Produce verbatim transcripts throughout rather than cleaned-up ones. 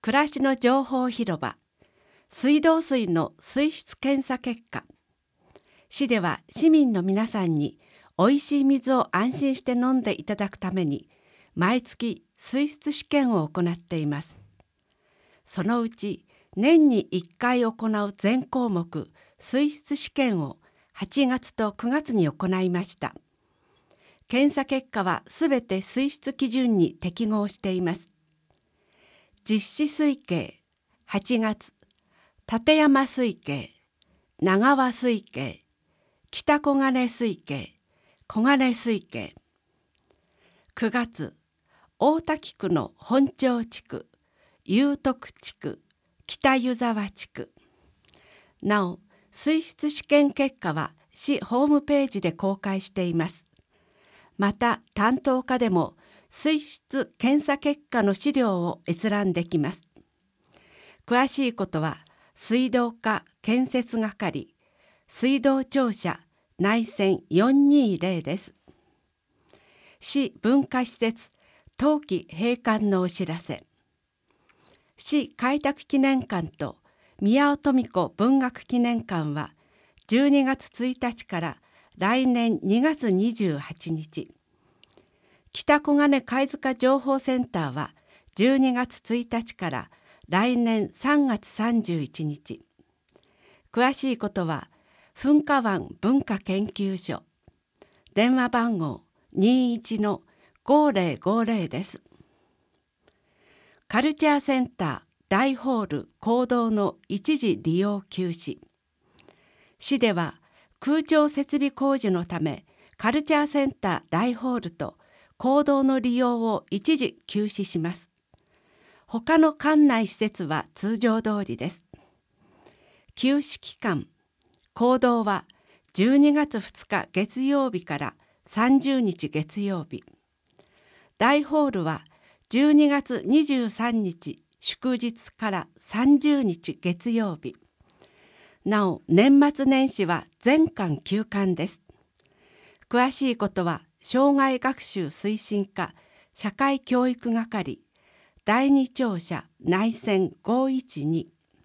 暮らしの情報広場、水道水の水質検査結果。市では市民の皆さんにおいしい水を安心して飲んでいただくために、毎月水質試験を行っています。そのうち年にいっかい行う全項目水質試験をはちがつとくがつに行いました。検査結果はすべて水質基準に適合しています。実施水系はちがつ、立山水系、長和水系、北小金水系、小金水系。くがつ、大滝区の本町地区、祐徳地区、北湯沢地区。なお、水質試験結果は市ホームページで公開しています。また、担当課でも水質検査結果の資料を閲覧できます。詳しいことは、水道課建設係、水道庁舎内線よんにーぜろです。市文化施設冬季閉館のお知らせ。市開拓記念館と宮尾登美子文学記念館はじゅうにがつついたちから来年にがつにじゅうはちにち。北小金貝塚情報センターはじゅうにがつついたちから来年さんがつさんじゅういちにち。詳しいことは噴火湾文化研究所。電話番号 にじゅういちのごぜろごぜろ です。カルチャーセンター大ホール講堂の一時利用休止。市では空調設備工事のためカルチャーセンター大ホールと講堂の利用を一時休止します。他の館内施設は通常通りです。休止期間、講堂はじゅうにがつふつか月曜日からさんじゅうにち月曜日。大ホールはじゅうにがつにじゅうさんにち祝日からさんじゅうにち月曜日。なお、年末年始は全館休館です。詳しいことは、障害学習推進課社会教育係だいに庁舎内線ごいちに。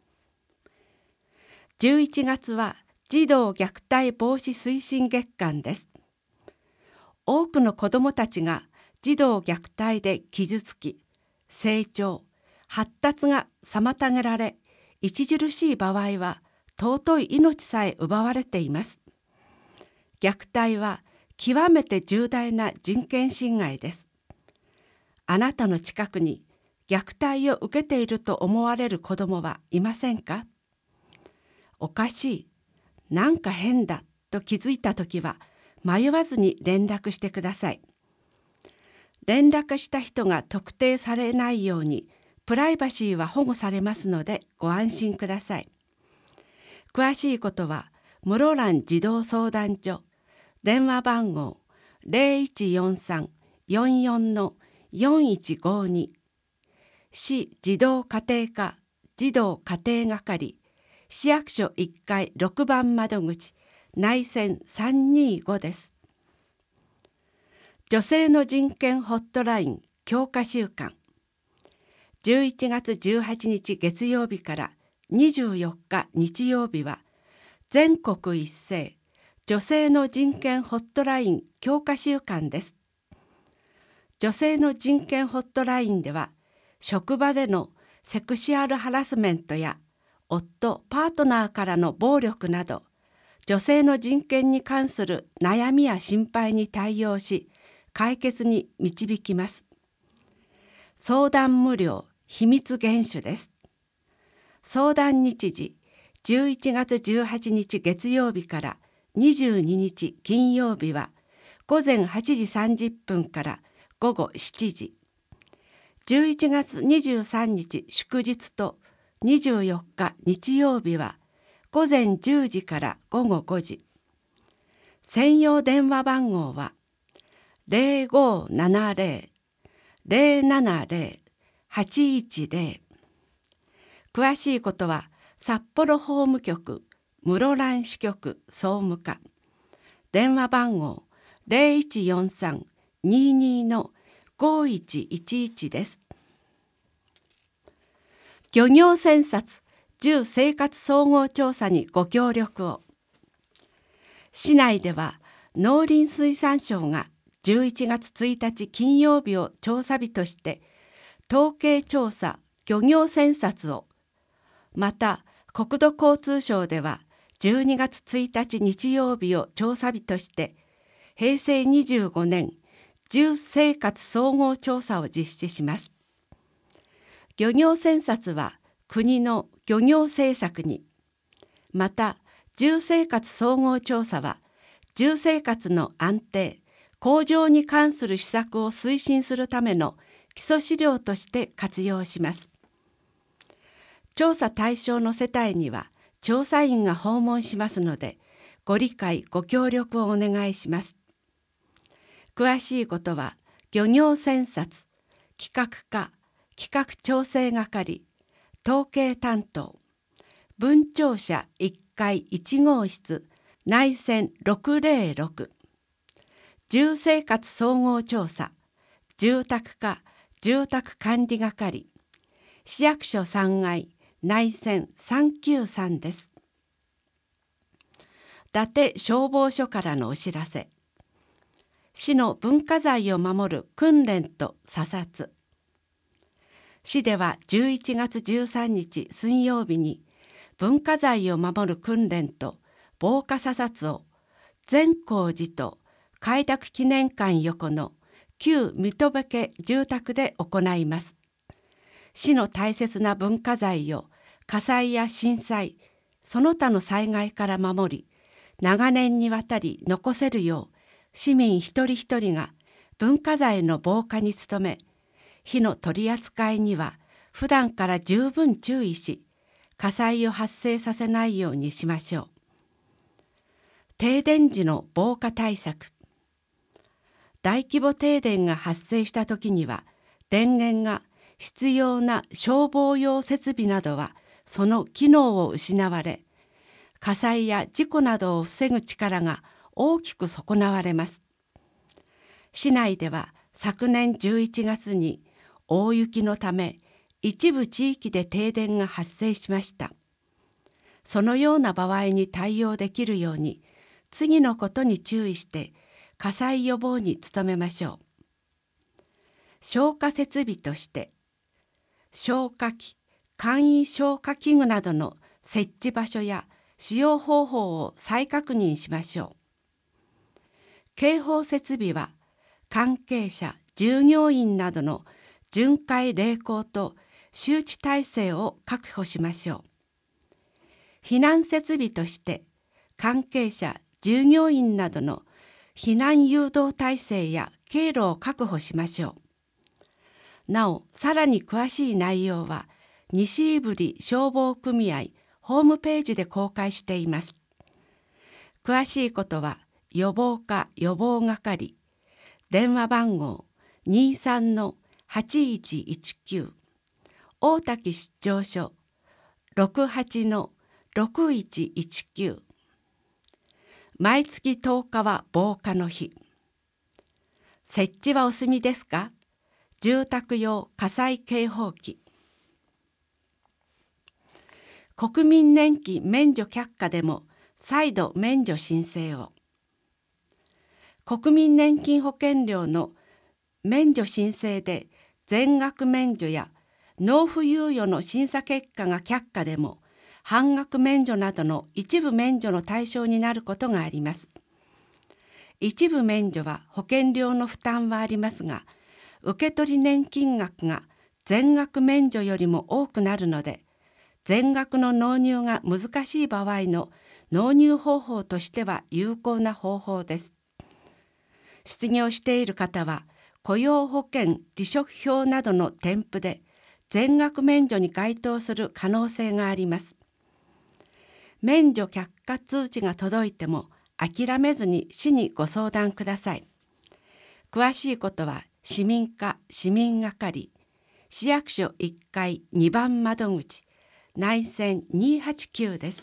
じゅういちがつは児童虐待防止推進月間です。多くの子どもたちが児童虐待で傷つき、成長、発達が妨げられ、著しい場合は尊い命さえ奪われています。虐待は極めて重大な人権侵害です。あなたの近くに虐待を受けていると思われる子どもはいませんか？おかしい、なんか変だと気づいたときは迷わずに連絡してください。連絡した人が特定されないようにプライバシーは保護されますのでご安心ください。詳しいことは室蘭児童相談所電話番号 ゼロいちよんさん よんよん よんいちごに、市児童家庭課児童家庭係市役所いっかいろくばん窓口内線さんにーごです。女性の人権ホットライン強化週間。じゅういちがつじゅうはちにち月曜日からにじゅうよっか日曜日は全国一斉女性の人権ホットライン強化週間です。女性の人権ホットラインでは職場でのセクシュアルハラスメントや夫・パートナーからの暴力など女性の人権に関する悩みや心配に対応し解決に導きます。相談無料秘密厳守です。相談日時じゅういちがつじゅうはちにち月曜日からにじゅうににち金曜日はごぜんはちじさんじゅっぷんからごごしちじ。じゅういちがつにじゅうさんにち祝日とにじゅうよっか日曜日はごぜんじゅうじからごごごじ。専用電話番号はゼロごななゼロ ゼロななゼロ はちいちゼロ。詳しいことは札幌法務局室蘭支局総務課電話番号 ゼロいちよんさん にーにー ごいちいちいちです。 漁業選察住生活総合調査にご協力を。市内では農林水産省がじゅういちがつついたち金曜日を調査日として統計調査漁業選察を、また国土交通省ではじゅうにがつついたち日曜日を調査日としてへいせいにじゅうごねん住生活総合調査を実施します。漁業選察は国の漁業政策に、また住生活総合調査は住生活の安定・向上に関する施策を推進するための基礎資料として活用します。調査対象の世帯には調査員が訪問しますので、ご理解ご協力をお願いします。詳しいことは漁業選察企画課企画調整係統計担当分庁舎いっかいいち号室内線ろくぜろろく住生活総合調査住宅課住宅管理係市役所さんがい内線さんきゅうさんです。伊達消防署からのお知らせ。市の文化財を守る訓練と査察。市ではじゅういちがつじゅうさんにち水曜日に文化財を守る訓練と防火査察を善光寺と開拓記念館横の旧水戸部家住宅で行います。市の大切な文化財を火災や震災、その他の災害から守り、長年にわたり残せるよう、市民一人一人が文化財の防火に努め、火の取り扱いには普段から十分注意し、火災を発生させないようにしましょう。停電時の防火対策。大規模停電が発生したときには、電源が必要な消防用設備などはその機能を失われ、火災や事故などを防ぐ力が大きく損なわれます。市内では昨年じゅういちがつに大雪のため一部地域で停電が発生しました。そのような場合に対応できるように、次のことに注意して火災予防に努めましょう。消火設備として、消火器、簡易消火器具などの設置場所や使用方法を再確認しましょう。警報設備は関係者、従業員などの巡回励行と周知体制を確保しましょう。避難設備として関係者、従業員などの避難誘導体制や経路を確保しましょう。なお、さらに詳しい内容は西胆振消防組合ホームページで公開しています。詳しいことは予防課予防係、電話番号 にじゅうさんのはちいちいちきゅう、大滝出張所 ろくはちのろくいちいちきゅう、毎月とおかは防火の日。設置はお済みですか？住宅用火災警報器。国民年金免除却下でも再度免除申請を。国民年金保険料の免除申請で全額免除や納付猶予の審査結果が却下でも半額免除などの一部免除の対象になることがあります。一部免除は保険料の負担はありますが、受取年金額が全額免除よりも多くなるので、全額の納入が難しい場合の納入方法としては有効な方法です。失業している方は雇用保険離職票などの添付で全額免除に該当する可能性があります。免除却下通知が届いても諦めずに市にご相談ください。詳しいことは市民課市民係、市役所いっかいにばん窓口、内線にはちきゅうです。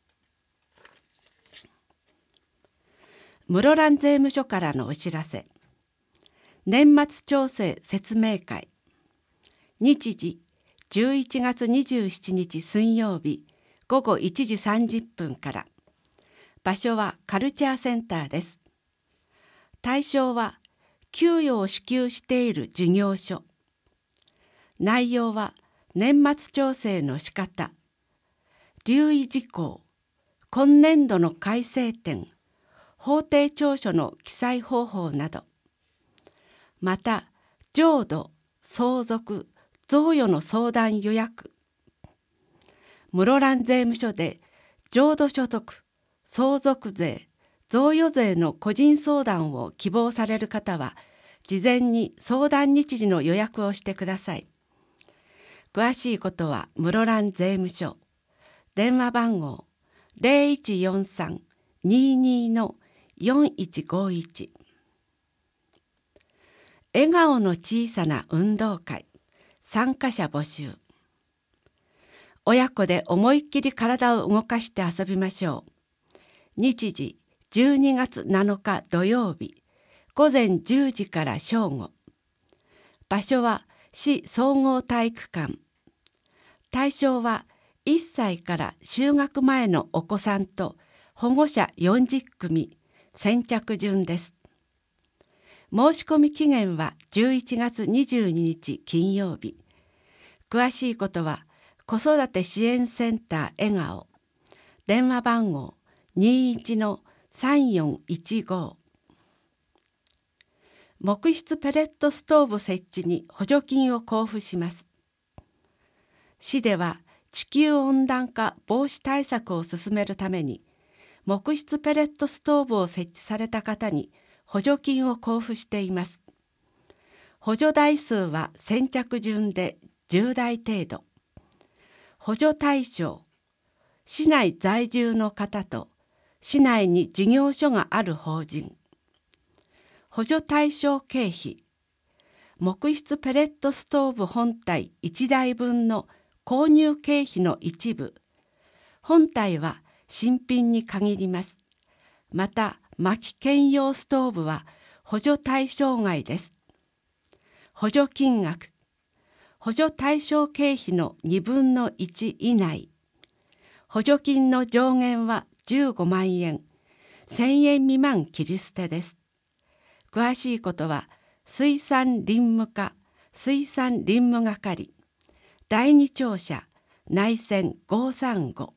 室蘭税務署からのお知らせ。年末調整説明会。日時じゅういちがつにじゅうしちにち水曜日ごごいちじさんじゅっぷんから。場所はカルチャーセンターです。対象は給与を支給している事業所。内容は年末調整の仕方、留意事項、今年度の改正点、法定調書の記載方法など。また、譲渡、相続、贈与の相談予約。室蘭税務署で譲渡所得、相続税、贈与税の個人相談を希望される方は、事前に相談日時の予約をしてください。詳しいことは室蘭税務署。電話番号 ゼロいちよんさん にーにー のよんいちごいち。笑顔の小さな運動会、参加者募集。親子で思いっきり体を動かして遊びましょう。日時じゅうにがつなのか土曜日、ごぜんじゅうじから正午。場所は市総合体育館。対象はいっさいから就学前のお子さんと保護者よんじゅっくみ、先着順です。申し込み期限はじゅういちがつにじゅうににち金曜日。詳しいことは子育て支援センター笑顔。電話番号 にーいちのさんよんいちご。木質ペレットストーブ設置に補助金を交付します。市では地球温暖化防止対策を進めるために、木質ペレットストーブを設置された方に補助金を交付しています。補助台数は先着順でじゅうだい程度。補助対象、市内在住の方と市内に事業所がある法人。補助対象経費、木質ペレットストーブ本体いちだいぶんの購入経費の一部。本体は新品に限ります。また、薪兼用ストーブは補助対象外です。補助金額、補助対象経費のにぶんのいち以内。補助金の上限はじゅうごまんえん、せんえん未満切り捨てです。詳しいことは水産林務課水産林務係だいに庁舎内線ごさんご。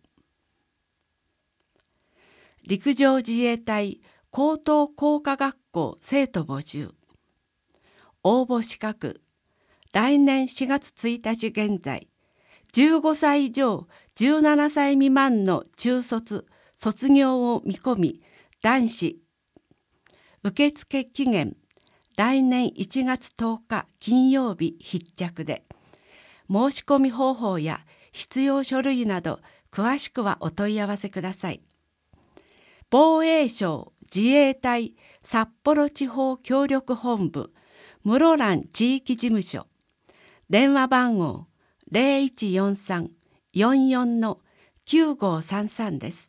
陸上自衛隊高等工科学校生徒募集。応募資格、来年しがつついたち現在、じゅうごさい以上じゅうななさい未満の中卒、卒業を見込み、男子。受付期限、来年いちがつとおか金曜日必着で、申し込み方法や必要書類など詳しくはお問い合わせください。防衛省自衛隊札幌地方協力本部室蘭地域事務所。電話番号 ゼロいちよんさん よんよん のきゅうごさんさんです。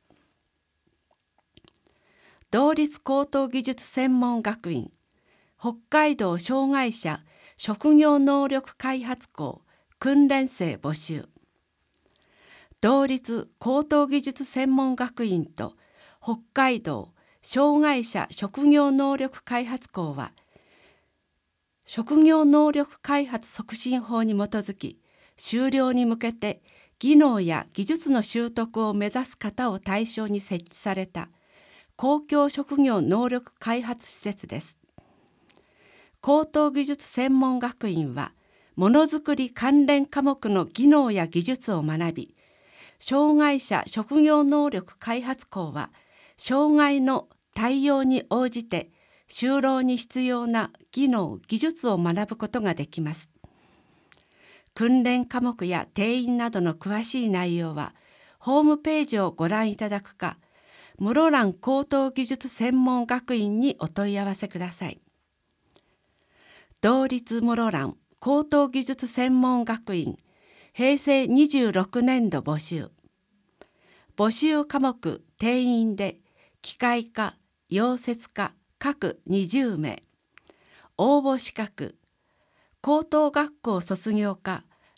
道立高等技術専門学院北海道障害者職業能力開発校訓練生募集。道立高等技術専門学院と北海道障害者職業能力開発校は、職業能力開発促進法に基づき、修了に向けて技能や技術の習得を目指す方を対象に設置された公共職業能力開発施設です。高等技術専門学院は、ものづくり関連科目の技能や技術を学び、障害者職業能力開発校は、障害の対応に応じて就労に必要な技能・技術を学ぶことができます。訓練科目や定員などの詳しい内容は、ホームページをご覧いただくか、室蘭高等技術専門学院にお問い合わせください。道立室蘭高等技術専門学院へいせいにじゅうろくねんど募集。募集科目定員で機械科、溶接科各にじゅうめい。応募資格、高等学校卒業科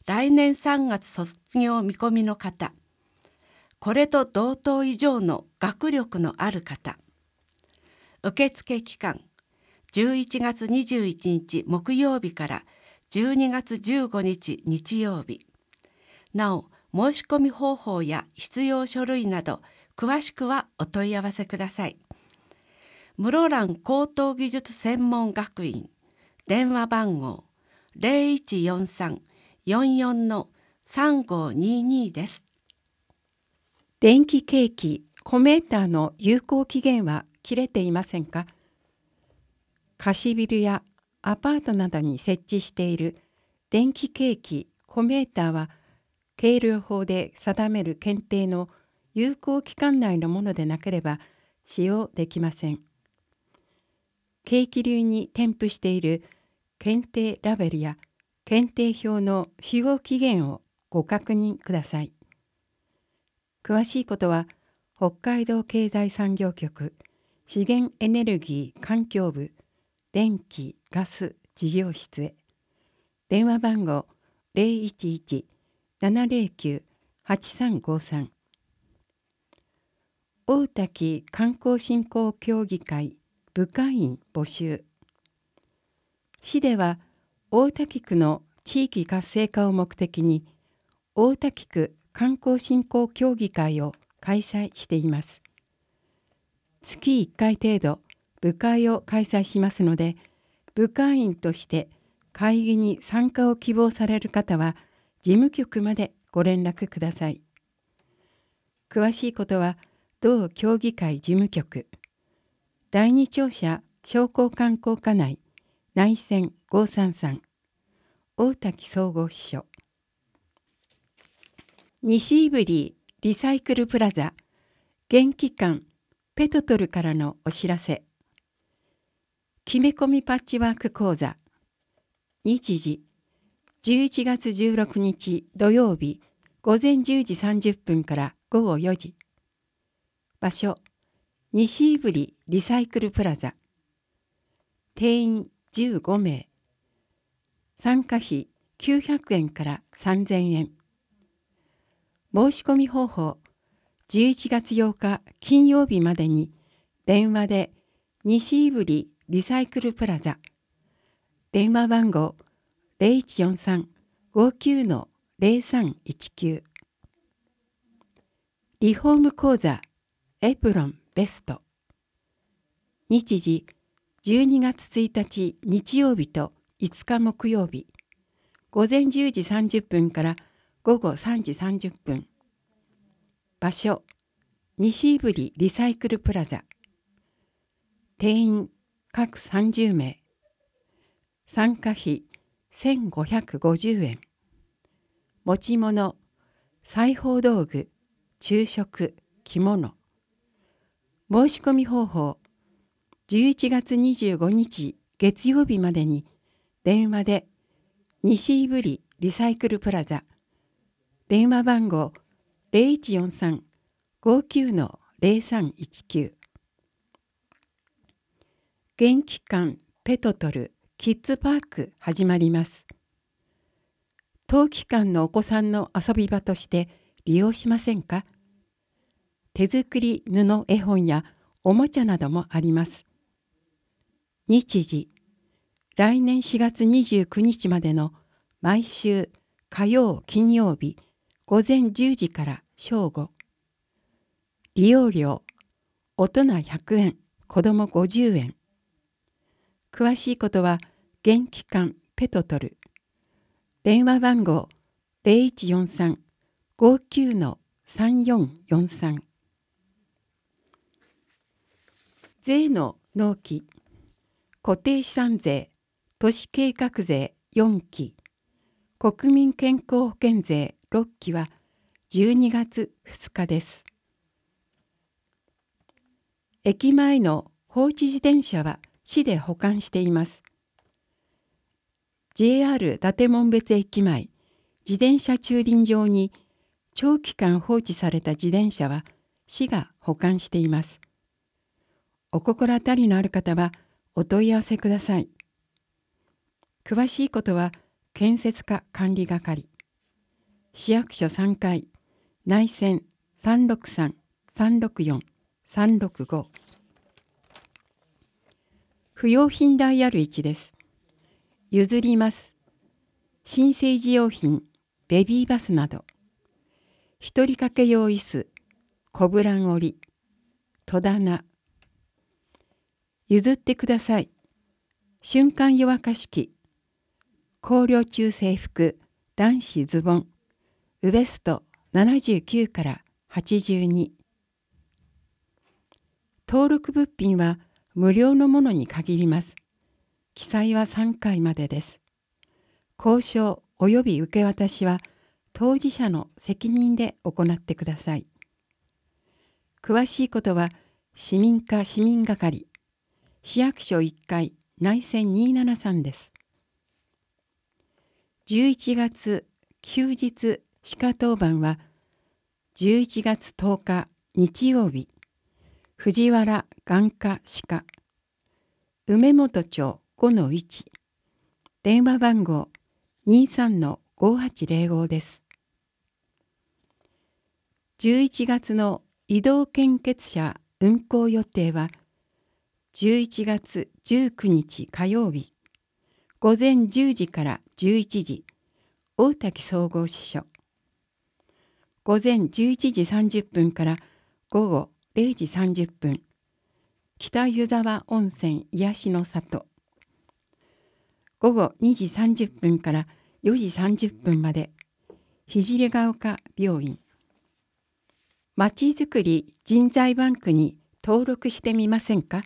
来年さんがつ卒業見込みの方、これと同等以上の学力のある方。受付期間、じゅういちがつにじゅういちにち木曜日からじゅうにがつじゅうごにち日曜日。なお、申し込み方法や必要書類など、詳しくはお問い合わせください。室蘭高等技術専門学院、電話番号 ゼロいちよんさん よんよん さんごにに です。 電気計器コメーターの有効期限は切れていませんか？貸しビルやアパートなどに設置している電気計器コメーターは、計量法で定める検定の有効期間内のものでなければ使用できません。計器類に添付している検定ラベルや検定表の使用期限をご確認ください。詳しいことは北海道経済産業局資源エネルギー環境部電気ガス事業室へ。電話番号 ゼロいちいち ななゼロきゅう はちさんごさん。大滝観光振興協議会部会員募集。市では大滝区の地域活性化を目的に大滝区観光振興協議会を開催しています。月いっかい程度部会を開催しますので、部会員として会議に参加を希望される方は事務局までご連絡ください。詳しいことは同協議会事務局だいに庁舎商工観光課内内線ごさんさん大滝総合支所。西胆振リサイクルプラザ現期間ペトトルからのお知らせ。決め込みパッチワーク講座。日時じゅういちがつじゅうろくにち土曜日午前じゅうじさんじゅっぷんからごごよじ。場所西胆振リサイクルプラザ。定員じゅうごめい。参加費きゅうひゃくえんからさんぜんえん。申し込み方法、じゅういちがつようか金曜日までに電話で西胆振リサイクルプラザ電話番号 ゼロいちよんさん ごきゅう ゼロさんいちきゅう。リフォーム講座エプロンベスト。日時じゅうにがつついたち日曜日といつか木曜日午前じゅうじさんじゅっぷんからごごさんじさんじゅっぷん。場所西胆振リサイクルプラザ。定員各さんじゅうめい。参加費せんごひゃくごじゅうえん。持ち物裁縫道具昼食着物。申し込み方法じゅういちがつにじゅうごにち月曜日までに電話で西胆振リサイクルプラザ電話番号 ゼロいちよんさん ごきゅう ゼロさんいちきゅう。現期間ペトトルキッズパーク始まります。冬期間のお子さんの遊び場として利用しませんか？手作り布絵本やおもちゃなどもあります。日時来年しがつにじゅうくにちまでの毎週火曜金曜日午前じゅうじから正午。利用料大人ひゃくえん子どもごじゅうえん。詳しいことは現期間ペトトル電話番号 ゼロいちよんさん ごきゅう さんよんよんさん。税の納期固定資産税都市計画税よんき国民健康保険税ろっきはじゅうにがつふつかです。駅前の放置自転車は市で保管しています。ジェイアール 伊達紋別駅前自転車駐輪場に長期間放置された自転車は市が保管しています。お心当たりのある方はお問い合わせください。詳しいことは建設課管理係市役所さんかい、内線 さんろくさん さんろくよん さんろくご。不用品ダイヤルいちです。譲ります。新生児用品、ベビーバスなど。一人掛け用椅子、コブラン折り、戸棚。譲ってください。瞬間湯沸かし器、高量中制服、男子ズボン、ウエストななじゅうきゅうからはちじゅうに。登録物品は無料のものに限ります。記載はさんかいまでです。交渉及び受け渡しは当事者の責任で行ってください。詳しいことは市民課市民係、市役所いっかい、内線にーななさんです。じゅういちがつ休日歯科当番はじゅういちがつとおか日曜日、藤原眼科歯科、梅本町 ごのいち、電話番号 にーさんのごはちぜろご です。じゅういちがつの移動献血車運行予定はじゅういちがつじゅうくにち火曜日、午前じゅうじからじゅういちじ、大滝総合支所。午前じゅういちじさんじゅっぷんから午後れいじさんじゅっぷん、北湯沢温泉癒しの里。午後にじさんじゅっぷんからよじさんじゅっぷんまで、聖ヶ丘病院。まちづくり人材バンクに登録してみませんか？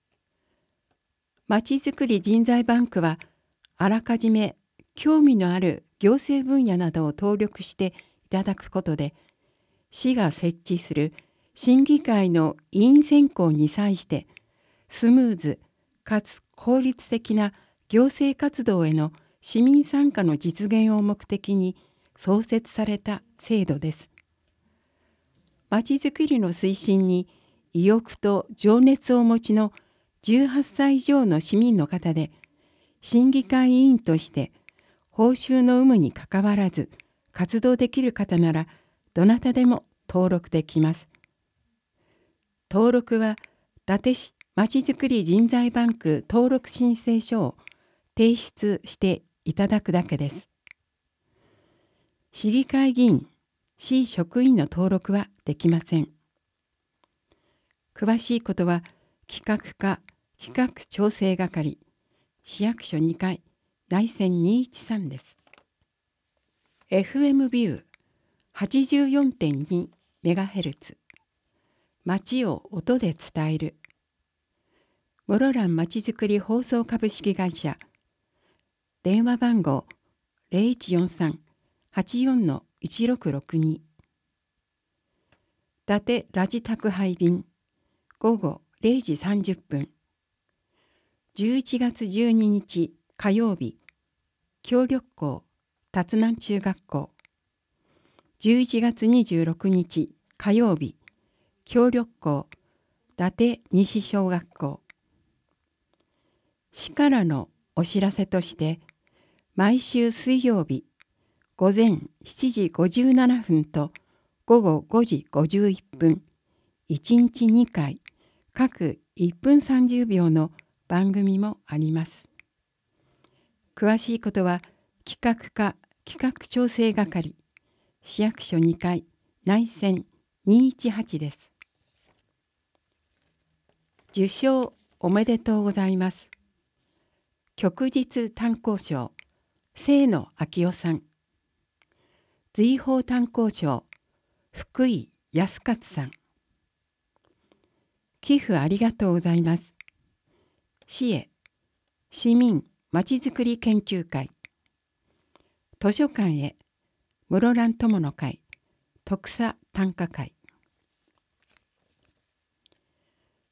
まちづくり人材バンクは、あらかじめ興味のある行政分野などを登録していただくことで、市が設置する審議会の委員選考に際してスムーズかつ効率的な行政活動への市民参加の実現を目的に創設された制度です。まちづくりの推進に意欲と情熱をお持ちのじゅうはっさい以上の市民の方で、審議会委員として報酬の有無にかかわらず活動できる方ならどなたでも登録できます。登録は伊達市まちづくり人材バンク登録申請書を提出していただくだけです。市議会議員、市職員の登録はできません。詳しいことは企画課企画調整係、市役所にかい、内線にいちさんです。エフエム ビュー はちじゅうよんてんに メガヘルツ、街を音で伝える。室蘭まちづくり放送株式会社、電話番号 ゼロいちよんさん はちよんのいちろくろくに。伊達ラジ宅配便、午後れいじさんじゅっぷん。じゅういちがつじゅうににち火曜日、協力校達南中学校。じゅういちがつにじゅうろくにち火曜日、協力校伊達西小学校。市からのお知らせとして、毎週水曜日、午前しちじごじゅうななふんと午後ごじごじゅういっぷん、いちにちにかい、各いっぷんさんじゅうびょうの番組もあります。詳しいことは企画課企画調整係、市役所にかい、内線にいちはちです。受賞おめでとうございます。旭日炭鉱賞、清野昭夫さん。瑞宝炭鉱賞、福井康勝さん。寄付ありがとうございます。市へ、市民まちづくり研究会。図書館へ、室蘭友の会、徳佐短歌会。